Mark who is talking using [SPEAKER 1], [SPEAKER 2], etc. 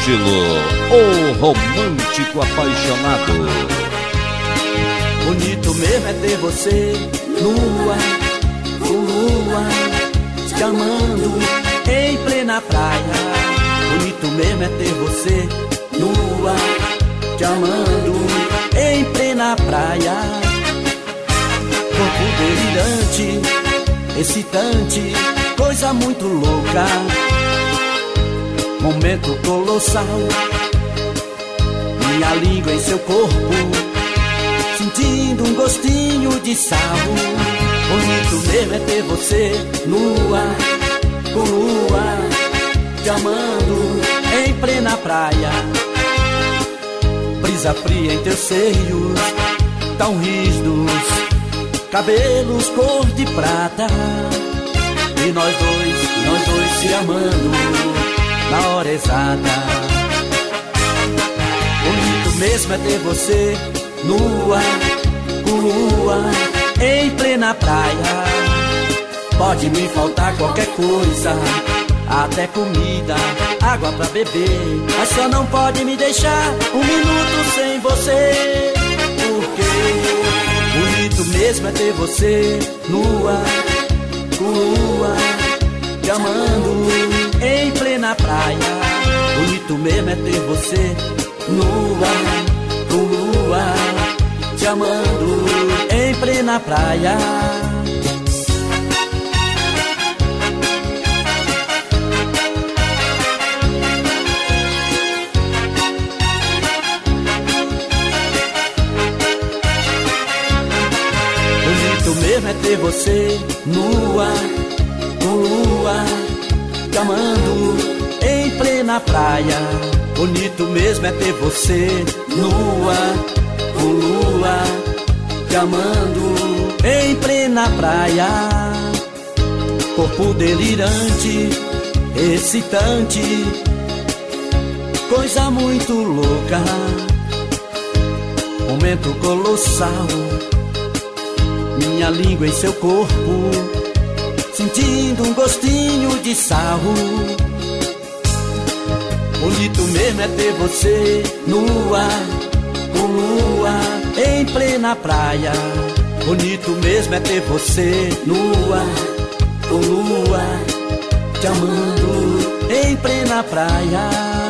[SPEAKER 1] Ângelo, o romântico apaixonado.
[SPEAKER 2] Bonito mesmo é ter você nua, com lua, te amando em plena praia. Bonito mesmo é ter você nua, te amando em plena praia. Corpo delirante, excitante, coisa muito louca, momento colossal. Minha língua em seu corpo, sentindo um gostinho de sal. Bonito mesmo é ter você nua, com lua, te amando em plena praia. Brisa fria em teus seios, tão rígidos, cabelos cor de prata. E nós dois se amando na hora exata. Bonito mesmo é ter você nua, com lua, em plena praia. Pode me faltar qualquer coisa, até comida, água pra beber, mas só não pode me deixar um minuto sem você. Porque bonito mesmo é ter você nua, com lua, te amando em plena praia. Bonito mesmo é ter você nua, com lua, te amando em plena praia. Bonito mesmo é ter você nua, com lua, te amando em plena praia. Bonito mesmo é ter você nua, com lua, te amando em plena praia. Corpo delirante, excitante, coisa muito louca, momento colossal. Minha língua em seu corpo, sentindo um gostinho de sal. Bonito mesmo é ter você nua, com lua, em plena praia. Bonito mesmo é ter você nua, com lua, te amando em plena praia.